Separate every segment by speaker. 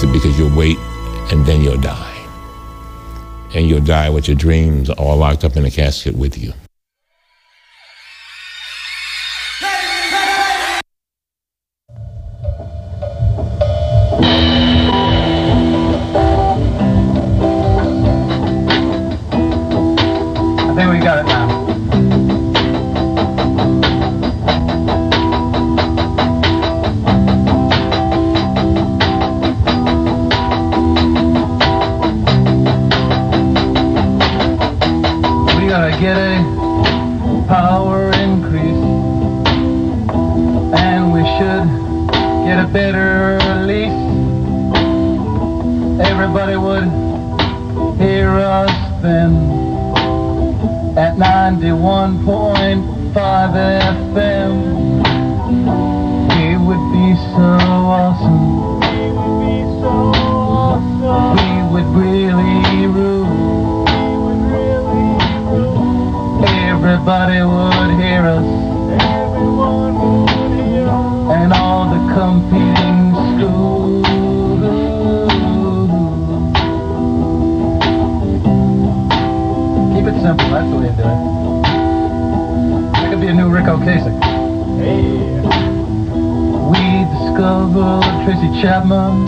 Speaker 1: it because you'll wait and then you'll die. And you'll die with your dreams all locked up in a casket with you.
Speaker 2: I think we got it now. We gotta get a power increase, and we should get a better release. Everybody would hear us then at 91.5 FM. It would be so awesome. We would really rule. Everybody would hear us. And all the competing schools. Keep it simple, that's the way to do it. That could be a new Rick Ocasek. Hey. We discovered Tracy Chapman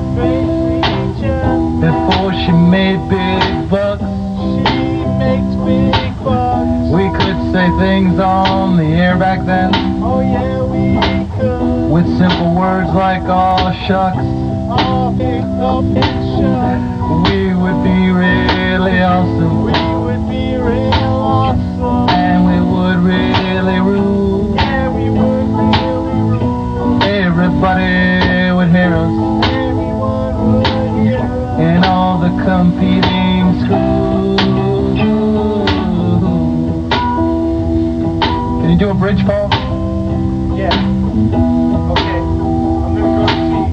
Speaker 2: before she made big bucks. She makes big bucks. We could say things on the air back then. Oh yeah, we could. With simple words like "aw shucks." Oh, shucks. We would be really awesome. We would be real awesome. And we would really rule. Yeah, we would really rule. Everybody would hear us. Everyone would hear us. In all the competing schools. Can you do a bridge, Paul? Yeah. Okay. I'm gonna go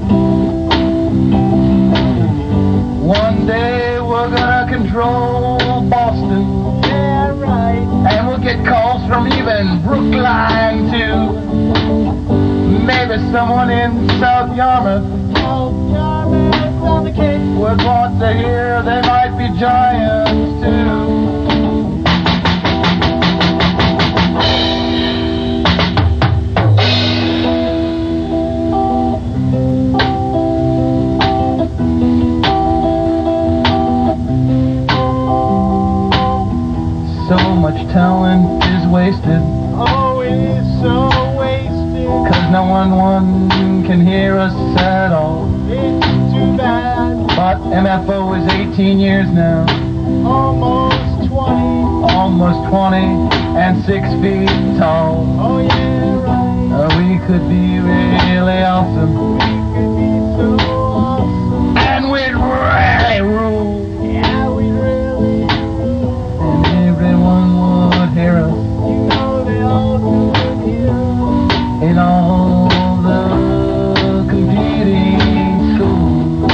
Speaker 2: see. One day we're gonna control Boston. Yeah, right. And we'll get calls from even Brookline too. Maybe someone in South Yarmouth. South Yarmouth on the Cape would want to hear they might be giants too. So much talent is wasted. Oh, it is so wasted. Cause no one can hear us at all. It's too bad. But MFO is 18 years now. Almost 20. Almost 20 and 6 feet tall. Oh yeah, right. We could be really awesome. We could be so awesome. And we'd really rule. Yeah, we'd really rule. And everyone would hear us. You know they all could hear us. In all the competing schools.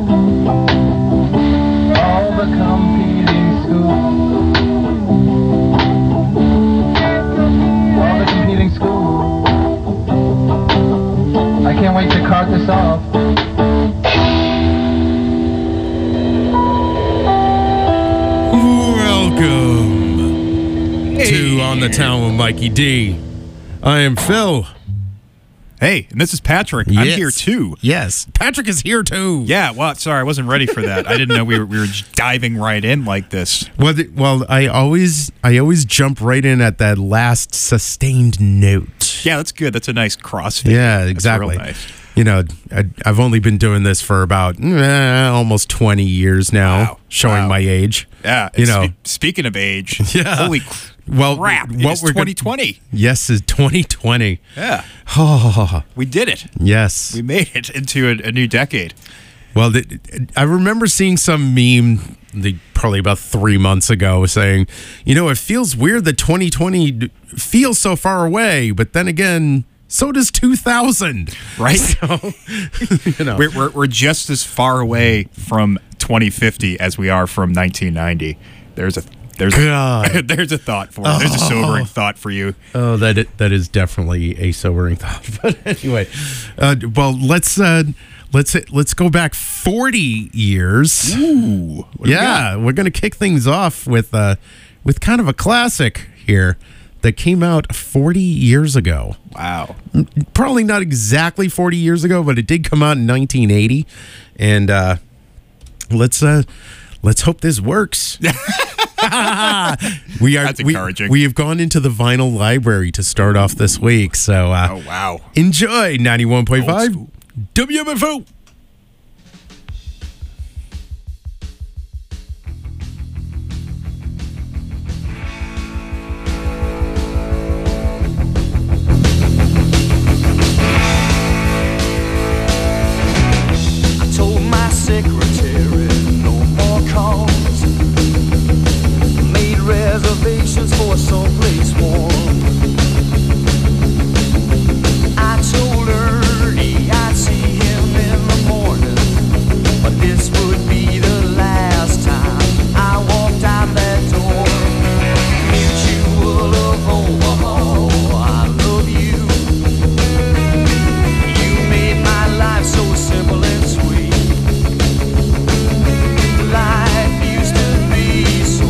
Speaker 2: All the competing schools. All the competing schools. I can't wait to cart this off.
Speaker 3: Welcome to On the Town with Mikey D. I am Phil.
Speaker 4: Hey, and this is Patrick.
Speaker 3: Yes.
Speaker 4: I'm here too.
Speaker 3: Yes, Patrick is here too.
Speaker 4: Yeah, well, sorry, I wasn't ready for that. I didn't know we were diving right in like this.
Speaker 3: Well, I always jump right in at that last sustained note.
Speaker 4: Yeah, that's good. That's a nice crossfade.
Speaker 3: Yeah,
Speaker 4: That's
Speaker 3: exactly.
Speaker 4: real nice.
Speaker 3: You know, I've only been doing this for about almost 20 years now,
Speaker 4: Wow.
Speaker 3: showing
Speaker 4: Wow.
Speaker 3: my age.
Speaker 4: Yeah,
Speaker 3: You know.
Speaker 4: Speaking of age,
Speaker 3: Yeah.
Speaker 4: holy
Speaker 3: Well,
Speaker 4: crap! It's 2020.
Speaker 3: Yes, it's 2020.
Speaker 4: Yeah,
Speaker 3: Oh,
Speaker 4: we did it.
Speaker 3: yes.
Speaker 4: We made it into a new decade.
Speaker 3: Well, I remember seeing some meme probably about 3 months ago saying, it feels weird that 2020 feels so far away, but then again, so does 2000.
Speaker 4: Right?
Speaker 3: So,
Speaker 4: We're just as far away from 2050 as we are from 1990. There's a There's
Speaker 3: God.
Speaker 4: there's a thought for you. There's a sobering thought for you.
Speaker 3: Oh, that is definitely a sobering thought. But anyway, well, let's go back 40 years.
Speaker 4: Ooh.
Speaker 3: Yeah, we're gonna kick things off with kind of a classic here that came out 40 years ago.
Speaker 4: Wow.
Speaker 3: Probably not exactly 40 years ago, but it did come out in 1980. And let's hope this works.
Speaker 4: That's encouraging.
Speaker 3: We have gone into the vinyl library to start off this week. So
Speaker 4: Oh, wow.
Speaker 3: enjoy
Speaker 4: Old
Speaker 3: 91.5
Speaker 4: school.
Speaker 3: WMFO.
Speaker 5: I told my secretary no more calls. Made reservations for someplace warm. I told Ernie I'd see him in the morning, but this would be the last time I walked out that door. Mutual of Omaha, I love you. You made my life so simple and sweet. Life used to be so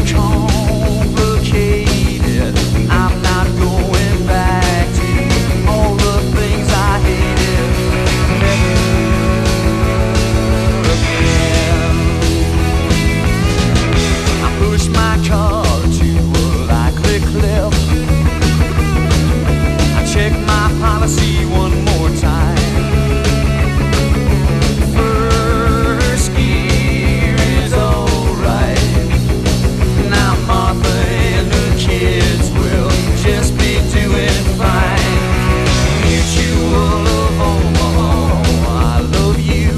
Speaker 5: complicated. I'm not going back to all the things I hated. Never again. I pushed my car to a likely cliff. I checked my policy one more time. First gear is alright. Now Martha and her kids will just be doing fine. Mutual of Omaha, I love you.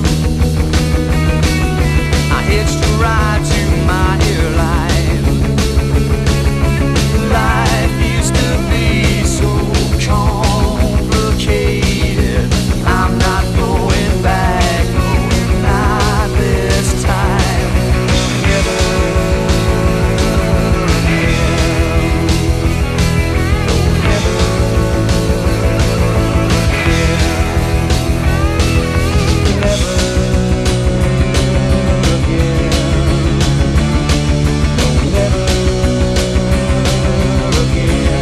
Speaker 5: I hitched a ride to my airline. Life used to be so complicated. I'm not going back, no, not this time. Never again. No, never again. Never again. No, never again.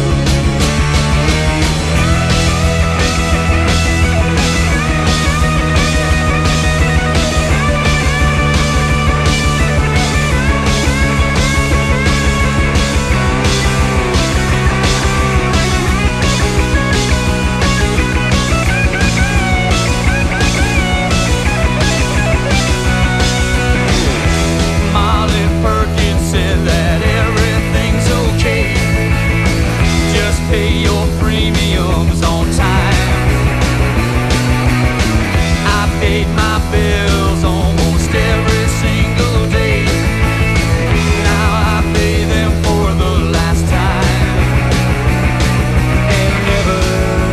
Speaker 5: Molly Perkins said that everything's okay. Just pay your premiums on time. I paid my bills almost every single day. Now I pay them for the last time. And never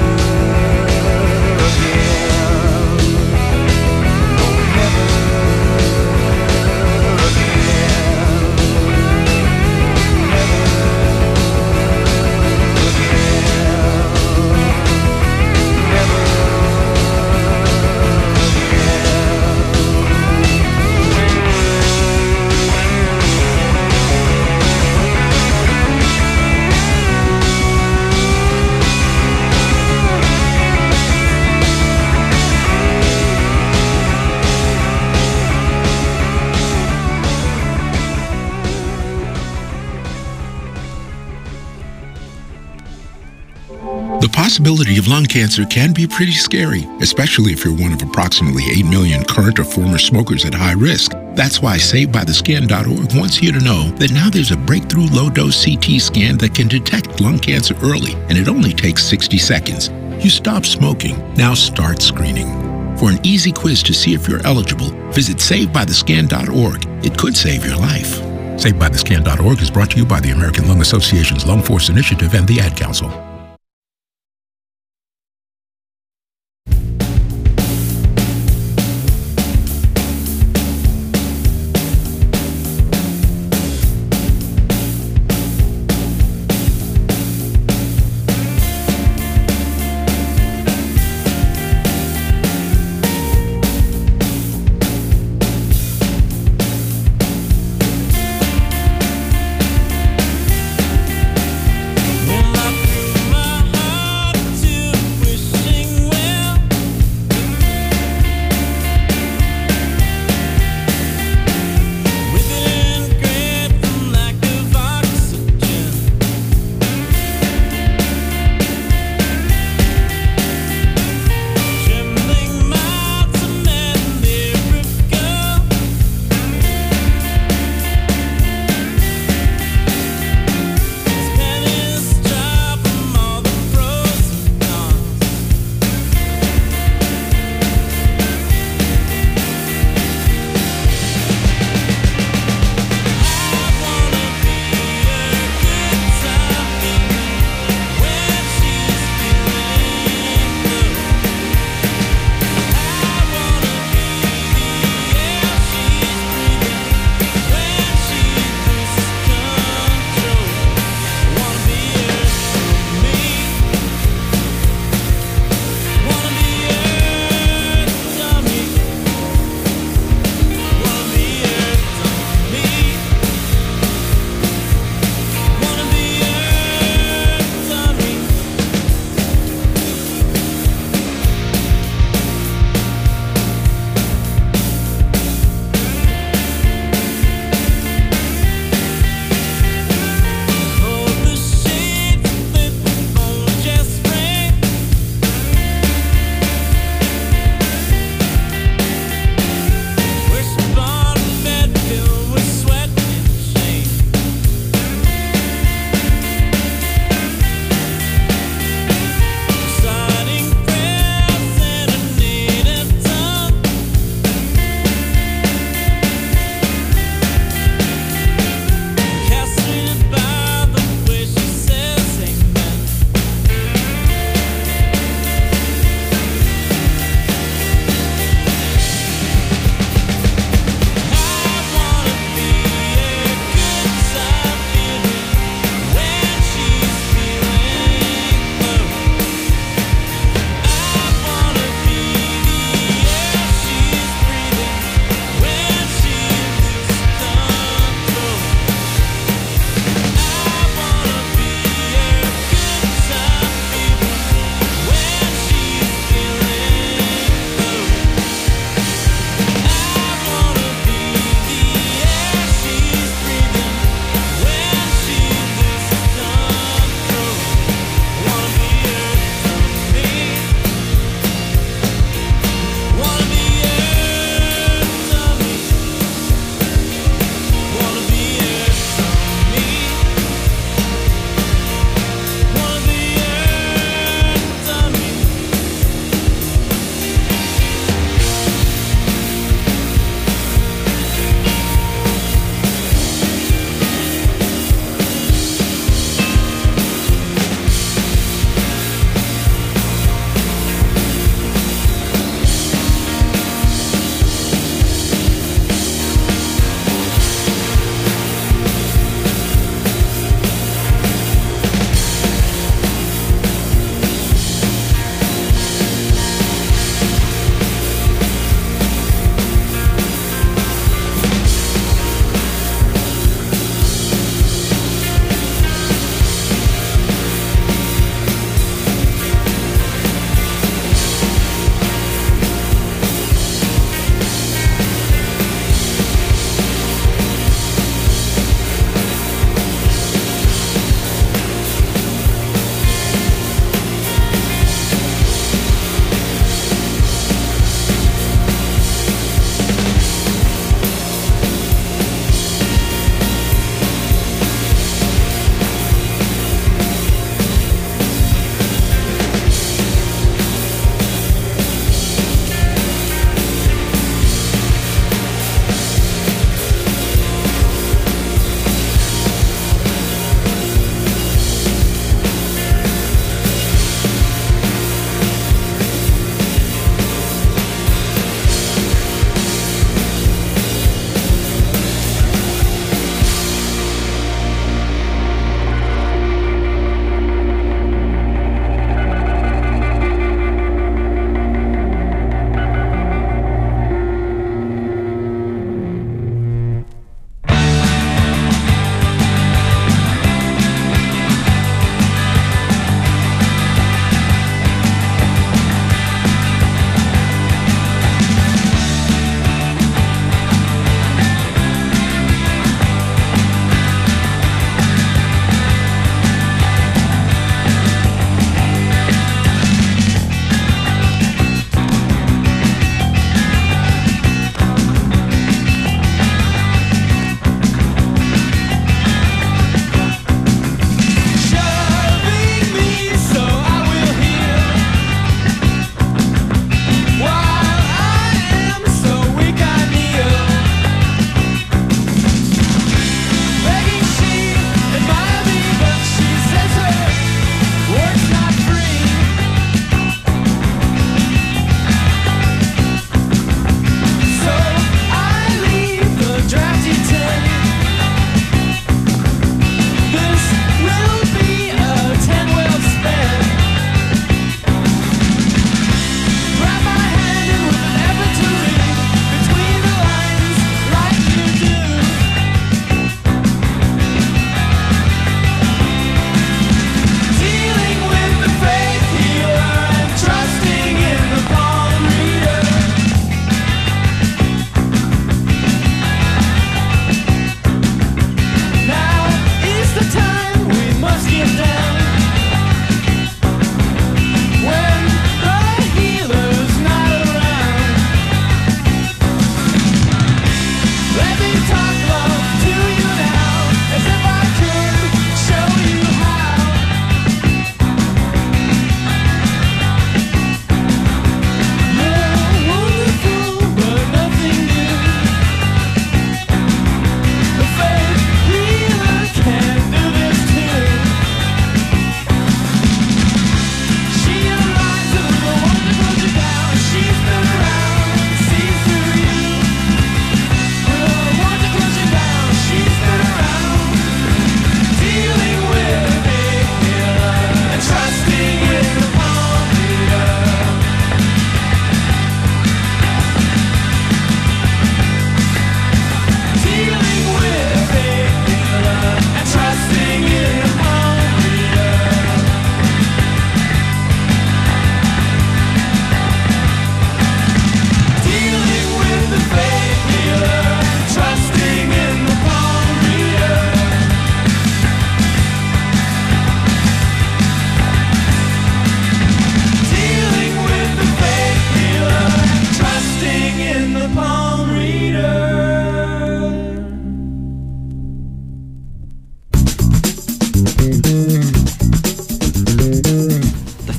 Speaker 5: again. No, never
Speaker 6: The possibility of lung cancer can be pretty scary, especially if you're one of approximately 8 million current or former smokers at high risk. That's why SaveByTheScan.org wants you to know that now there's a breakthrough low-dose CT scan that can detect lung cancer early, and it only takes 60 seconds. You stop smoking, now start screening. For an easy quiz to see if you're eligible, visit SaveByTheScan.org. It could save your life. SaveByTheScan.org is brought to you by the American Lung Association's Lung Force Initiative and the Ad Council.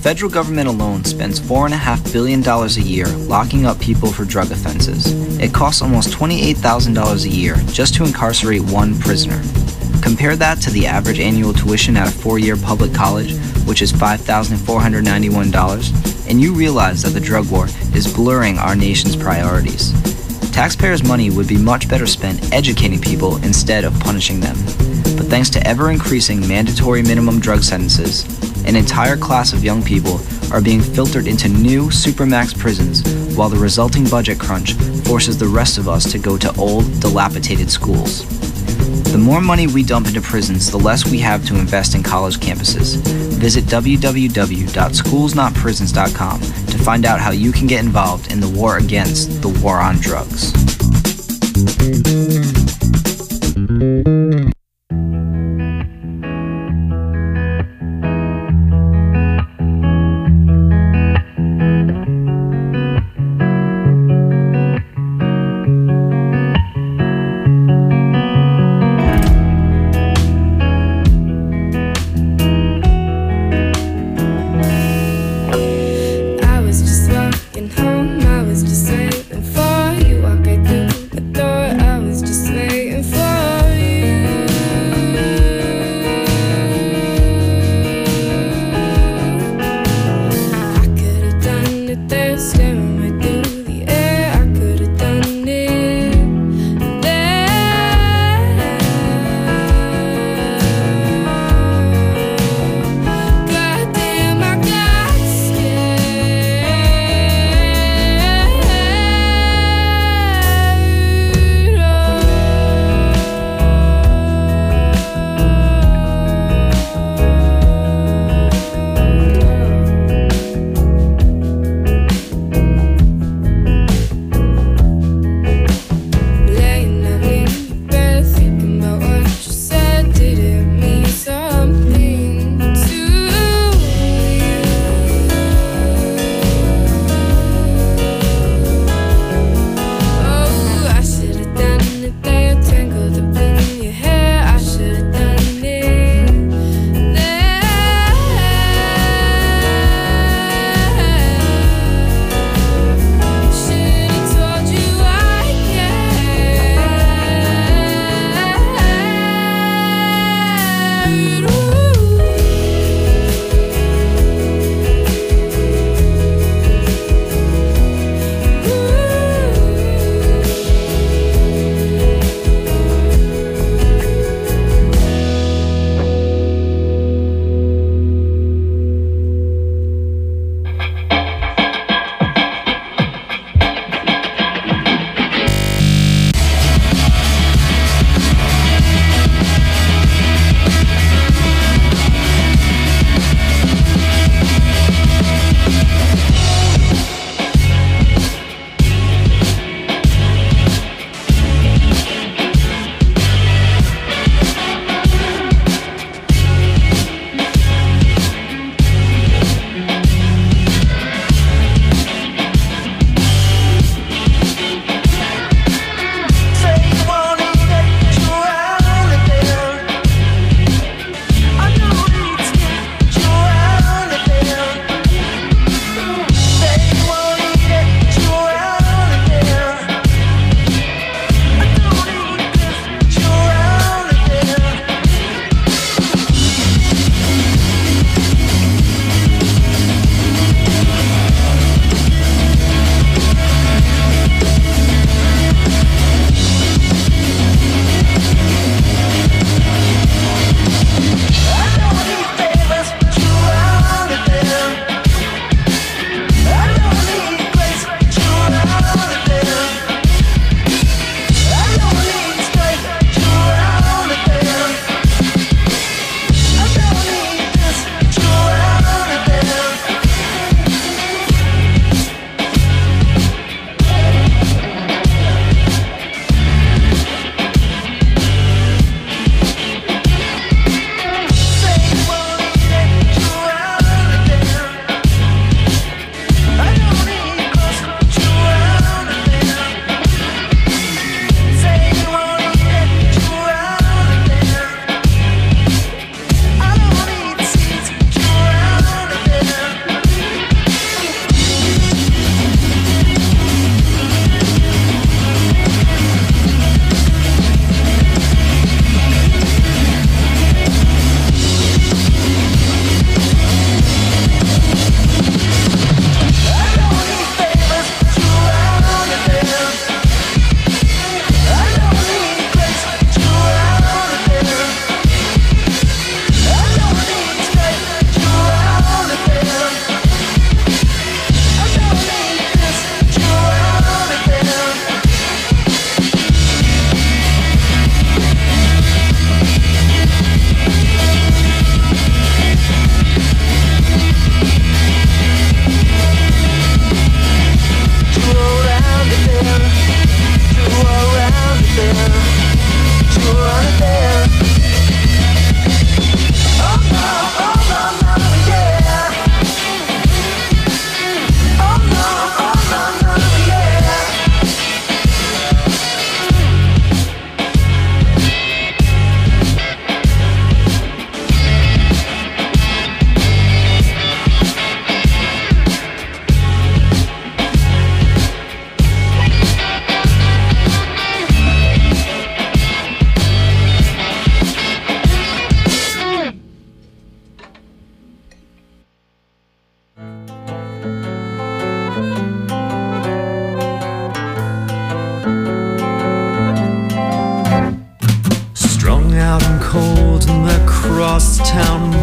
Speaker 7: federal government alone spends $4.5 billion a year locking up people for drug offenses. It costs almost $28,000 a year just to incarcerate one prisoner. Compare that to the average annual tuition at a 4-year public college, which is $5,491, and you realize that the drug war is blurring our nation's priorities. Taxpayers' money would be much better spent educating people instead of punishing them. But thanks to ever-increasing mandatory minimum drug sentences, an entire class of young people are being filtered into new supermax prisons, while the resulting budget crunch forces the rest of us to go to old, dilapidated schools. The more money we dump into prisons, the less we have to invest in college campuses. Visit www.schoolsnotprisons.com to find out how you can get involved in the war against the war on drugs.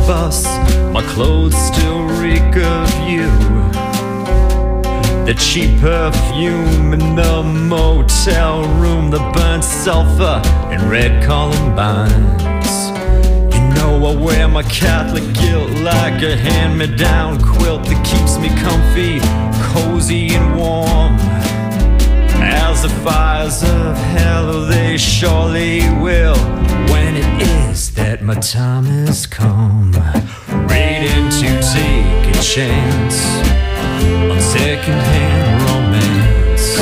Speaker 8: bus, my clothes still reek of you. The cheap perfume in the motel room, the burnt sulfur and red columbines. You know I wear my Catholic guilt like a hand-me-down quilt that keeps me comfy, cozy and warm. As the fires of hell, they surely will, when it is that my time has come. Ready to take a chance on second-hand romance.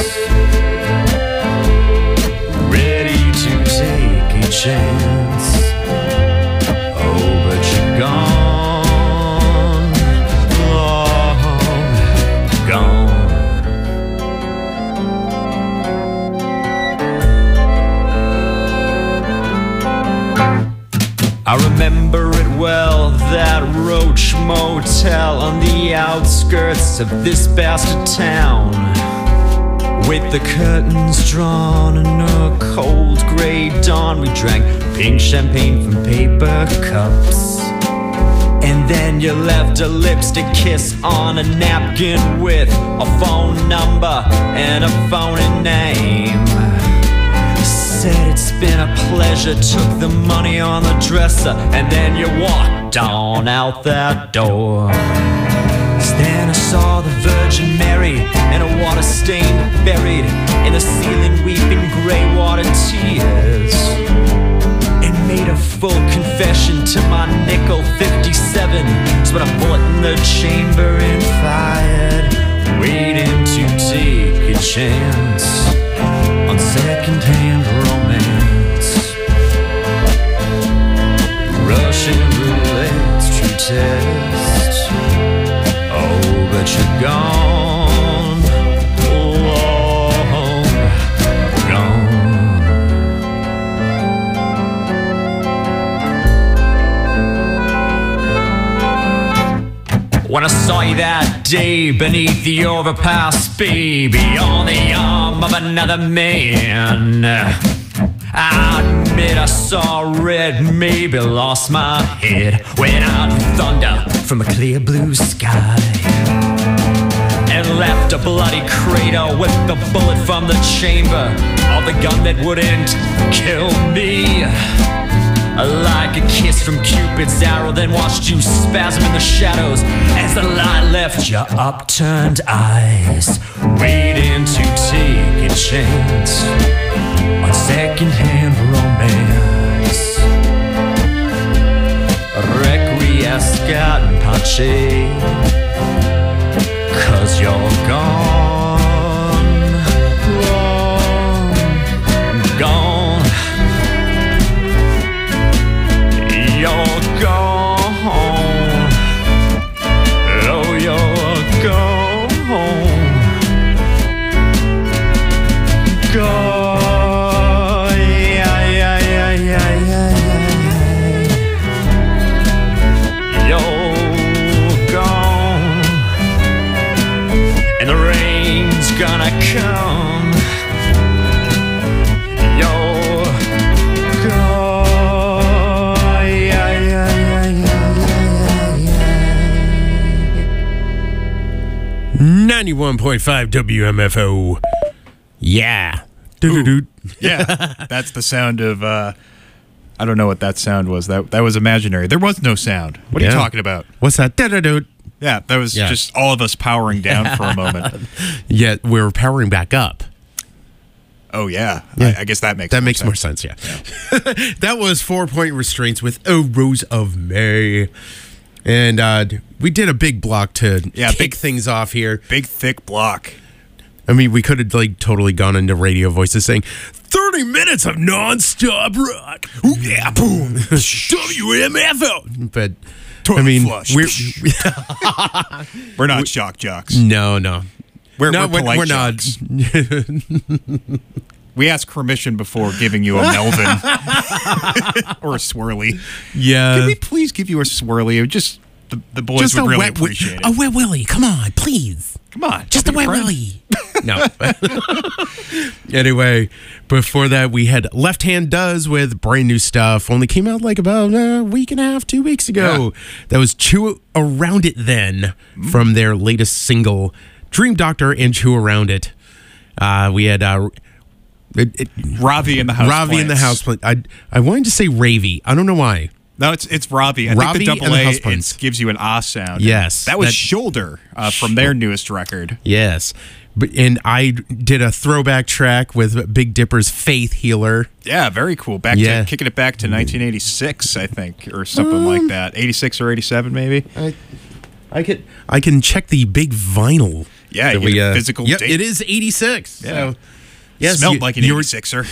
Speaker 8: Ready to take a chance. Oh, but you're gone, long gone. I remember it well, that Roach Motel on the outskirts of this bastard town, with the curtains drawn in a cold grey dawn. We drank pink champagne from paper cups, and then you left a lipstick kiss on a napkin with a phone number and a phony name. Said it's been a pleasure, took the money on the dresser, and then you walked on out that door. Then I saw the Virgin Mary and a water stain buried in the ceiling, weeping grey water tears, and made a full confession to my nickel 57. So put a bullet in the chamber and fired, waiting to take a chance on second-hand romance. Russian roulette's true test. Oh, but you're gone, long gone. When I saw you that day beneath the overpass, baby, on the arm of another man, I admit I saw red, maybe lost my head, went out in thunder from a clear blue sky, and left a bloody crater with the bullet from the chamber of the gun that wouldn't kill me. Like a kiss from Cupid's arrow, then watched you spasm in the shadows as the light left your upturned eyes, waiting to take a chance on second-hand romance. Requiescat in pace, 'cause you're gone, long gone. You're gone. Oh, you're gone. Gone. You're gone. And the rain's gonna come. You're gone.
Speaker 3: 91.5 WMFO. Yeah. Doo-doo-doo.
Speaker 4: Yeah, that's the sound of. I don't know what that sound was. That was imaginary. There was no sound. What are you talking about?
Speaker 3: What's that? Doo-doo-doo.
Speaker 4: Yeah, that was just all of us powering down for a moment.
Speaker 3: Yeah, we're powering back up.
Speaker 4: Oh, yeah. I guess that makes
Speaker 3: more sense, yeah. That was 4-Point Restraints with "Oh Rose of May." And we did a big block to kick things off here.
Speaker 4: Big, thick block.
Speaker 3: I mean, we could have totally gone into radio voices saying 30 minutes of nonstop rock. Ooh, yeah, boom. WMFO. But
Speaker 4: Toilet
Speaker 3: I mean,
Speaker 4: flush. We're not shock jocks.
Speaker 3: No.
Speaker 4: We're polite
Speaker 3: we're not.
Speaker 4: jocks. We ask permission before giving you a Melvin or a swirly.
Speaker 3: Yeah.
Speaker 4: Can we please give you a swirly? Just the boys
Speaker 3: just
Speaker 4: would
Speaker 3: a
Speaker 4: really
Speaker 3: wet,
Speaker 4: appreciate it.
Speaker 3: A wet willy. Come on, please.
Speaker 4: Come on.
Speaker 3: Just a wet willy. No. Anyway, before that, we had Left Hand Does with brand new stuff. Only came out like about a week and a half, 2 weeks ago. Yeah. That was Chew Around It Then from their latest single, Dream Doctor and Chew Around It. We had
Speaker 4: Ravi and the House
Speaker 3: Ravi and the Houseplant. I wanted to say Ravy. I don't know why.
Speaker 4: No, it's Ravi. I think the double A gives you an ah sound.
Speaker 3: Yes.
Speaker 4: That was Shoulder from their newest record.
Speaker 3: Yes. And I did a throwback track with Big Dipper's Faith Healer.
Speaker 4: Yeah, very cool. Kicking it back to 1986, I think, or something like that. 86 or 87, maybe.
Speaker 3: I can check the big vinyl.
Speaker 4: Yeah, physical date.
Speaker 3: It is 86.
Speaker 4: Yeah.
Speaker 3: So, yes,
Speaker 4: smelled like an 86er.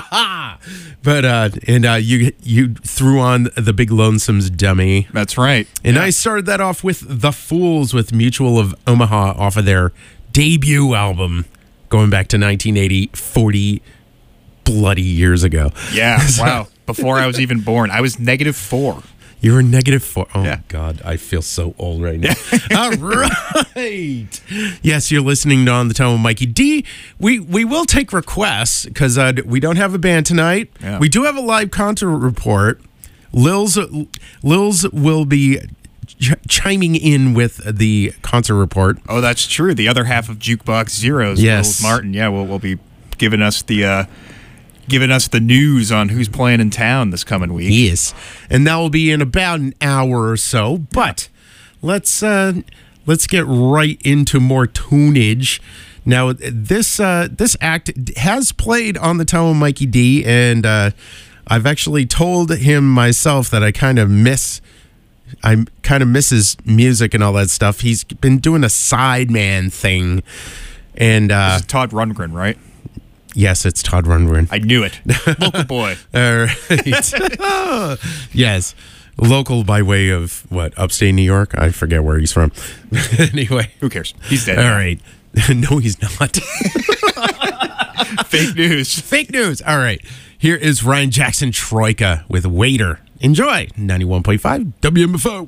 Speaker 3: But you threw on the Big Lonesome's Dummy.
Speaker 4: That's right.
Speaker 3: And I started that off with The Fools with Mutual of Omaha off of their debut album going back to 1980, 40 bloody years ago.
Speaker 4: Yeah, wow. Before I was even born. I was -4.
Speaker 3: You were -4. Oh,
Speaker 4: yeah.
Speaker 3: God. I feel so old right now. All right. Yes, you're listening to On the Time with Mikey D. We will take requests because we don't have a band tonight.
Speaker 4: Yeah.
Speaker 3: We do have a live concert report. Lils will be chiming in with the concert report.
Speaker 4: Oh, that's true. The other half of Jukebox Zeros,
Speaker 3: yes.
Speaker 4: Lils Martin, will be giving us the news on who's playing in town this coming week.
Speaker 3: Yes, and that will be in about an hour or so. But let's get right into more tunage. Now, this act has played on the Time with Mikey D, and I've actually told him myself that I kind of miss his music and all that stuff. He's been doing a sideman thing, and
Speaker 4: this is Todd Rundgren, right?
Speaker 3: Yes, it's Todd Rundgren.
Speaker 4: I knew it. Local boy.
Speaker 3: All right. Yes, local by way of what? Upstate New York? I forget where he's from. Anyway,
Speaker 4: who cares? He's dead.
Speaker 3: All
Speaker 4: now.
Speaker 3: right. No, he's not.
Speaker 4: Fake news.
Speaker 3: Fake news. All right. Here is Ryan Jackson Troika with Waiter. Enjoy 91.5 WMFO.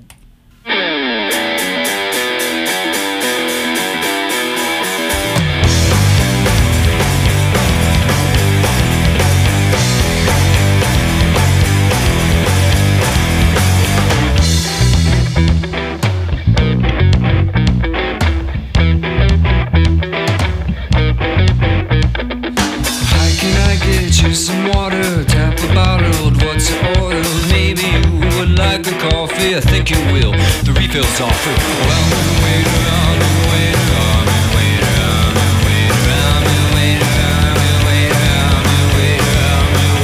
Speaker 9: Some water, tap a bottled, what's your order? Maybe you would like a coffee, I think you will. The refill's offered. Well, I'm a waiter, I'm a waiter, I'm a waiter, I'm a waiter, I'm a waiter, I'm a waiter, I'm a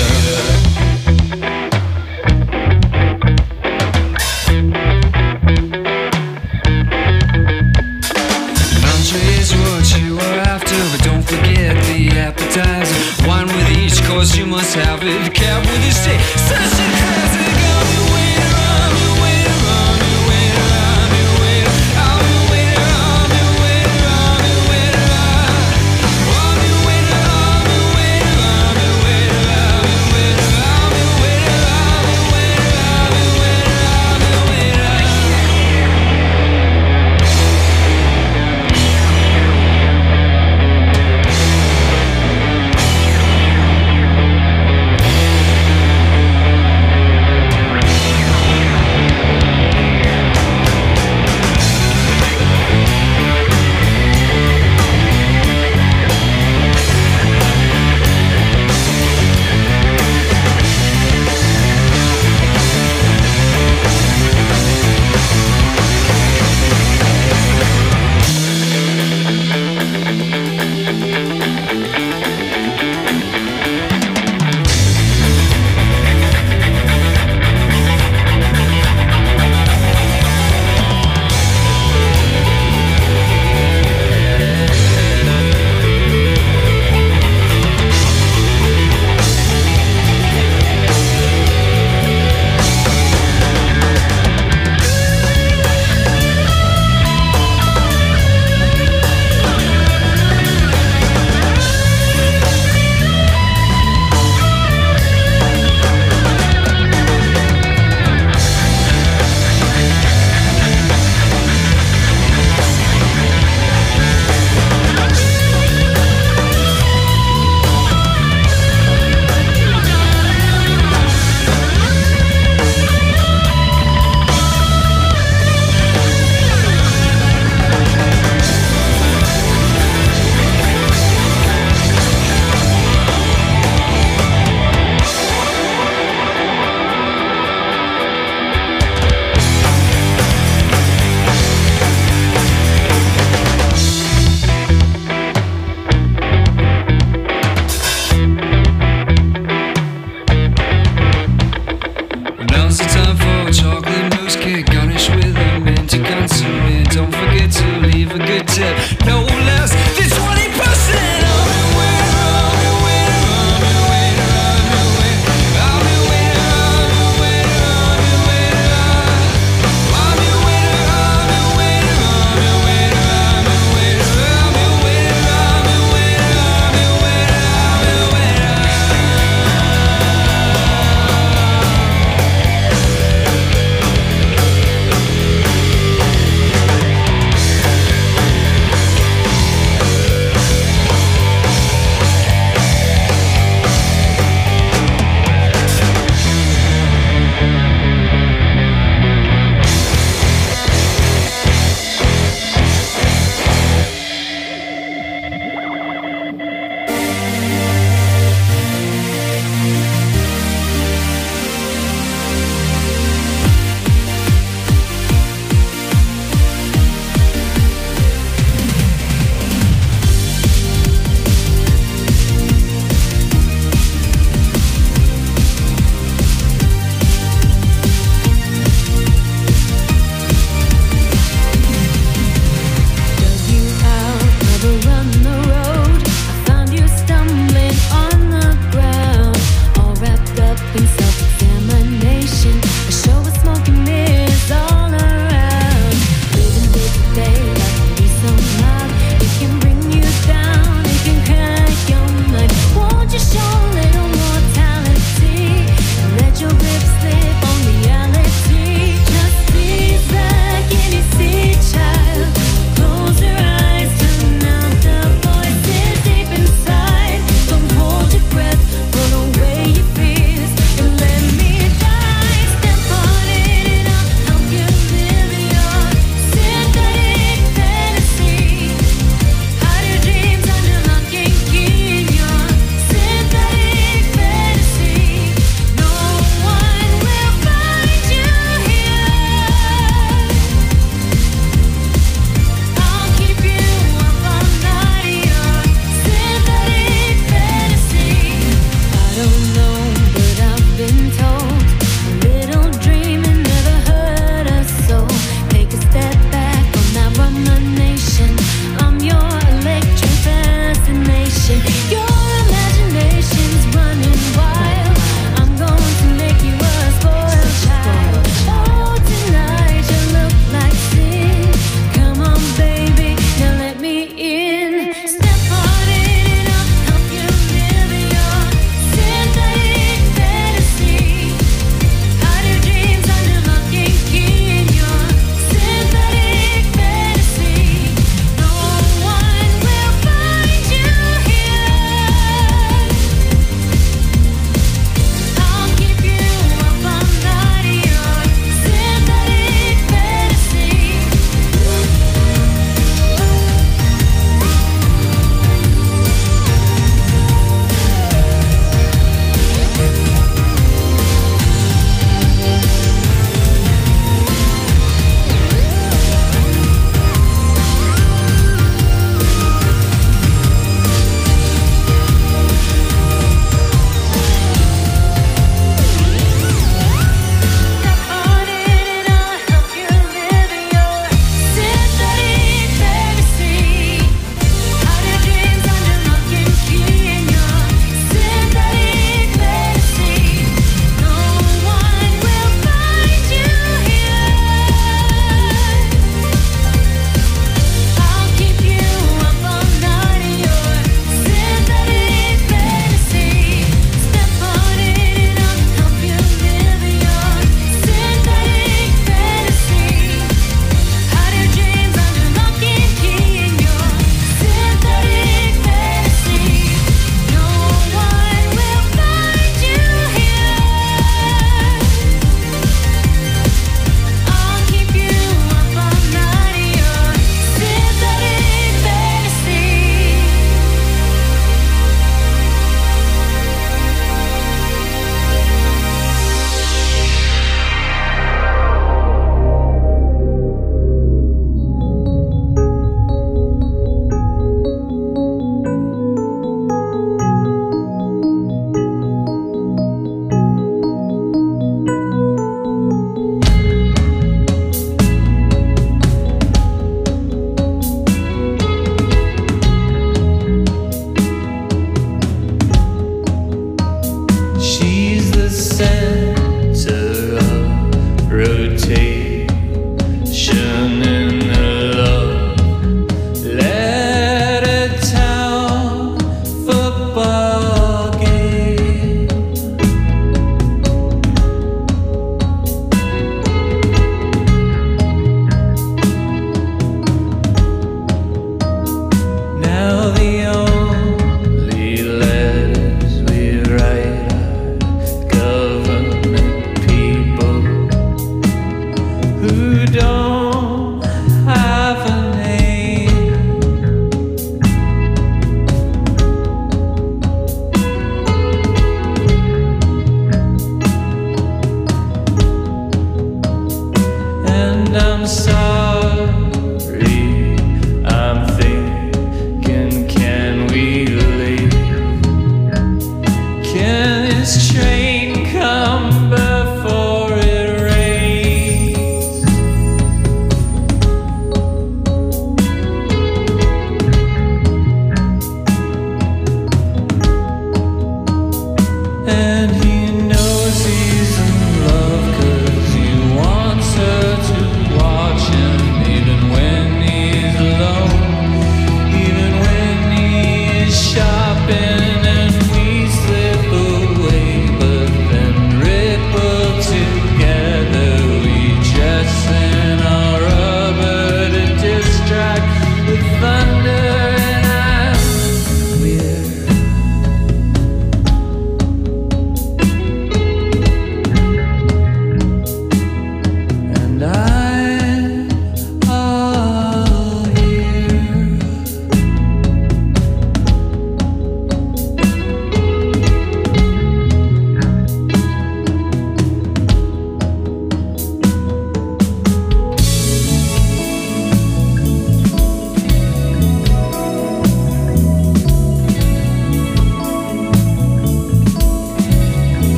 Speaker 9: waiter. Entree is what you are after, but don't forget the appetizer. Wine with each course, you must have it. Cab with your stay, such a classic. I'm your waiter, I'm your waiter, I'm your waiter, I'm your waiter, I'm your waiter, I'm your waiter, I'm your waiter, I'm your waiter, I'm your waiter, I'm your waiter, I'm your waiter, I'm your waiter, I'm your waiter, I'm your waiter, I'm your waiter.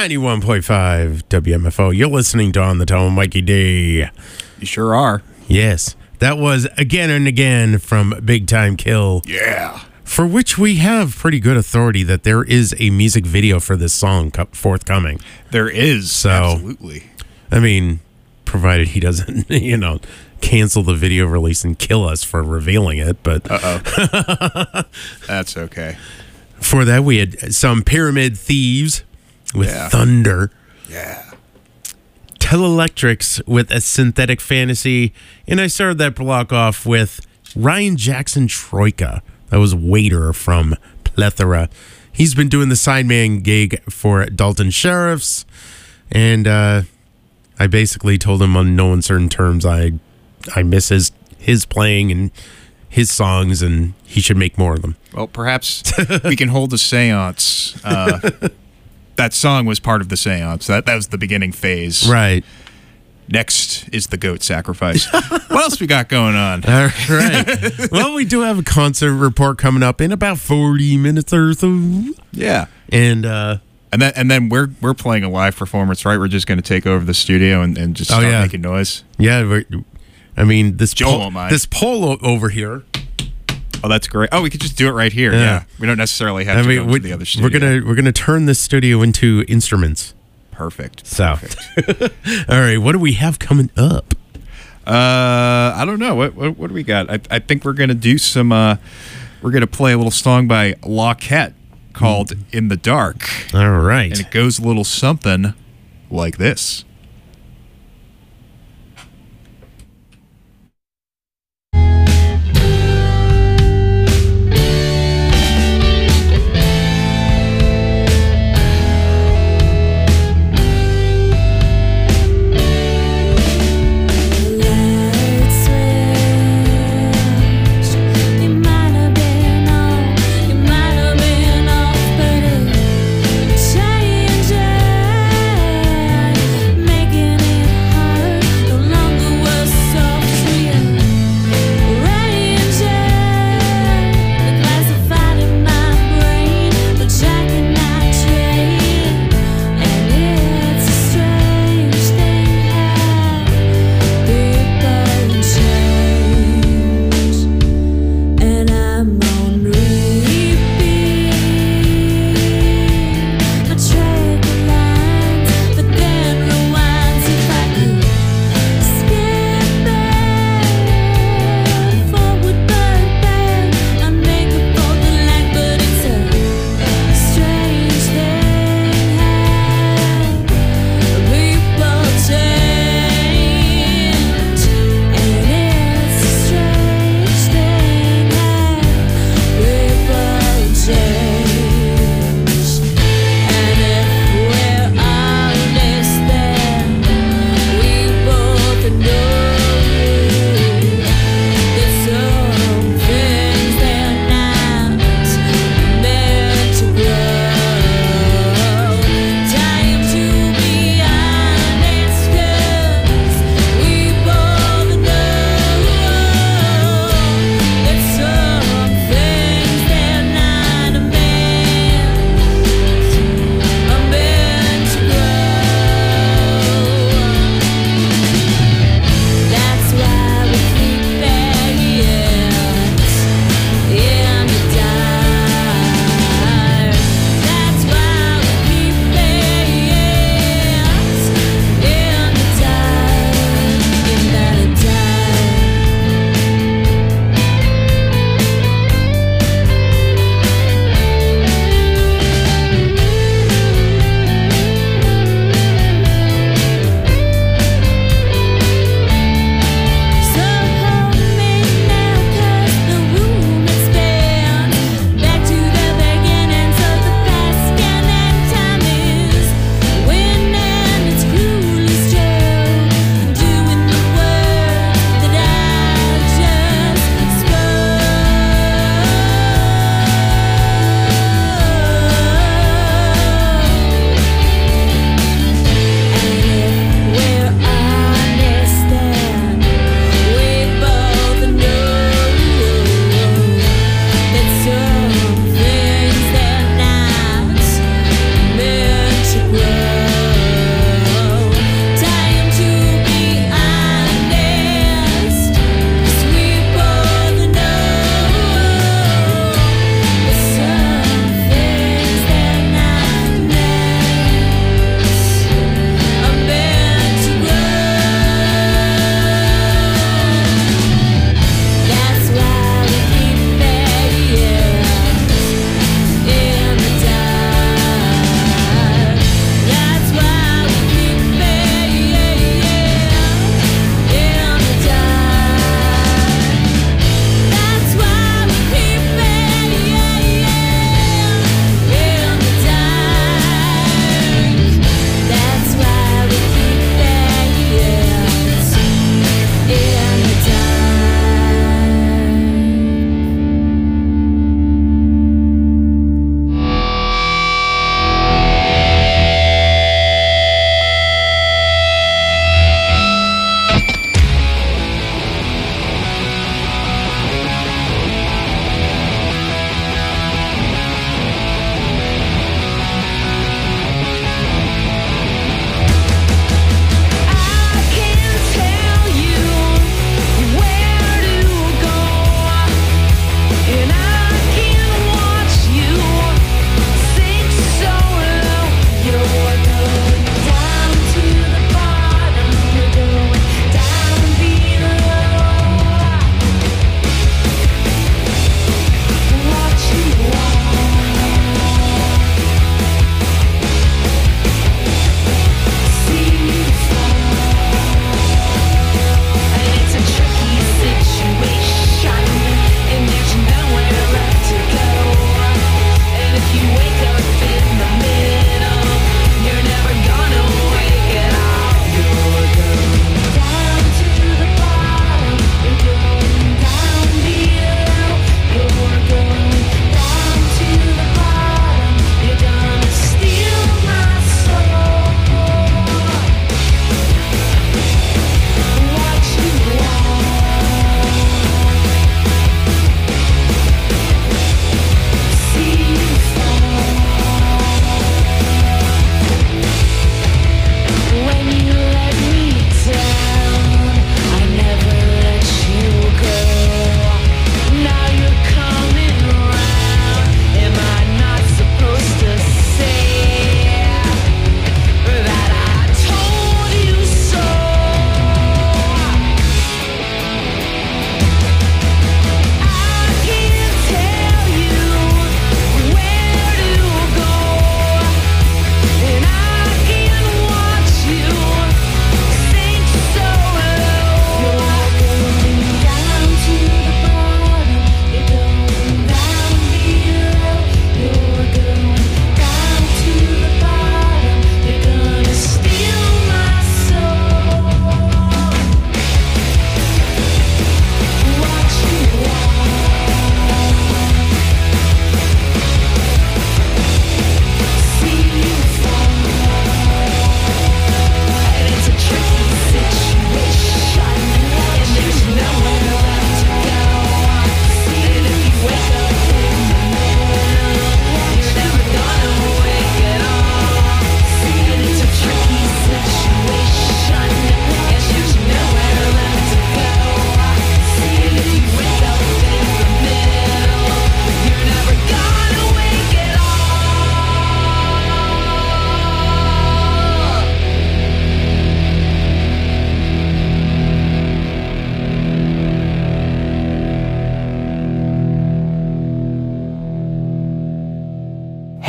Speaker 3: 91.5 WMFO. You're listening to On the Tone, Mikey D.
Speaker 4: You sure are.
Speaker 3: Yes, that was Again and Again from Big Time Kill.
Speaker 4: Yeah.
Speaker 3: For which we have pretty good authority that there is a music video for this song forthcoming.
Speaker 4: There is.
Speaker 3: So,
Speaker 4: absolutely.
Speaker 3: I mean, provided he doesn't, cancel the video release and kill us for revealing it. But
Speaker 4: that's okay.
Speaker 3: For that, we had some Pyramid Thieves with Thunder.
Speaker 4: Yeah.
Speaker 3: Telelectrics with A Synthetic Fantasy. And I started that block off with Ryan Jackson Troika. That was Waiter from Plethora. He's been doing the sideman gig for Dalton Sheriffs. And I basically told him on no uncertain terms I miss his playing and his songs, and he should make more of them.
Speaker 4: Well, perhaps we can hold a seance. That song was part of the seance. That was the beginning phase.
Speaker 3: Right.
Speaker 4: Next is the goat sacrifice. What else we got going on?
Speaker 3: All right. Well, we do have a concert report coming up in about 40 minutes or so.
Speaker 4: Yeah.
Speaker 3: And
Speaker 4: then we're playing a live performance, right? We're just going to take over the studio and just start making noise.
Speaker 3: Yeah. This
Speaker 4: Joel won't mind.
Speaker 3: This pole over here.
Speaker 4: Oh, that's great. Oh, we could just do it right here. Yeah. We don't necessarily have to go to the other studio.
Speaker 3: We're gonna turn this studio into instruments.
Speaker 4: Perfect.
Speaker 3: So, all right. What do we have coming up?
Speaker 4: I don't know. What do we got? I think we're gonna do some. We're gonna play a little song by Lockette called "In the Dark."
Speaker 3: All right.
Speaker 4: And it goes a little something like this.
Speaker 10: Change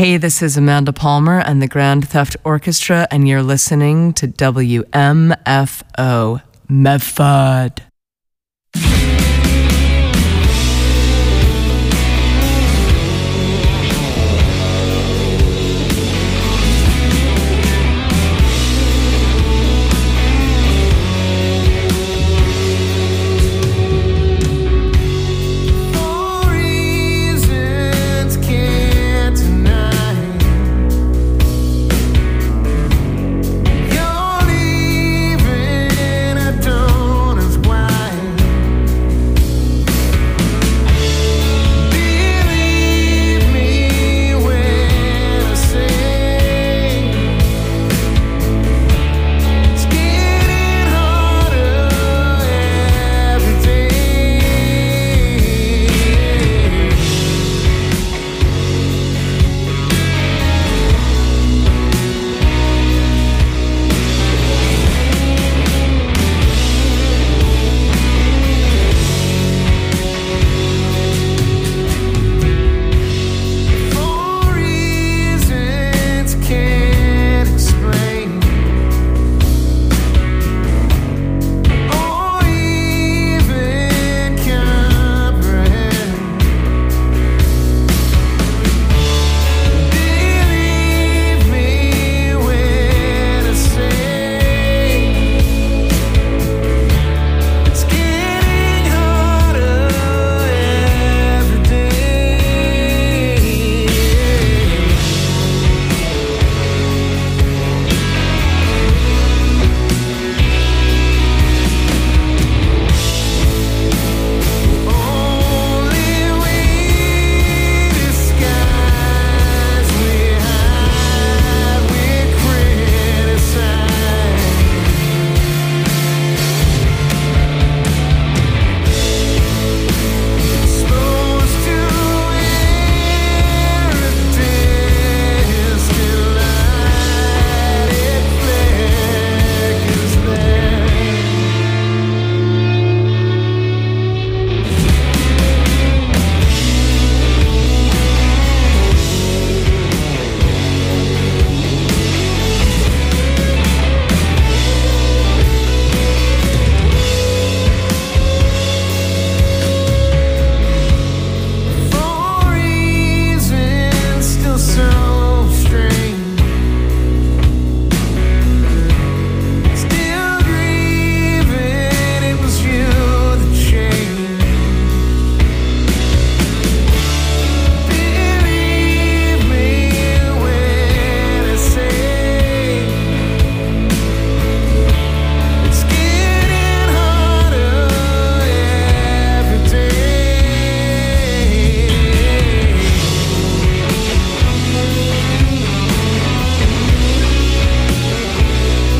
Speaker 10: Hey, this is Amanda Palmer and the Grand Theft Orchestra, and you're listening to WMFO Medford.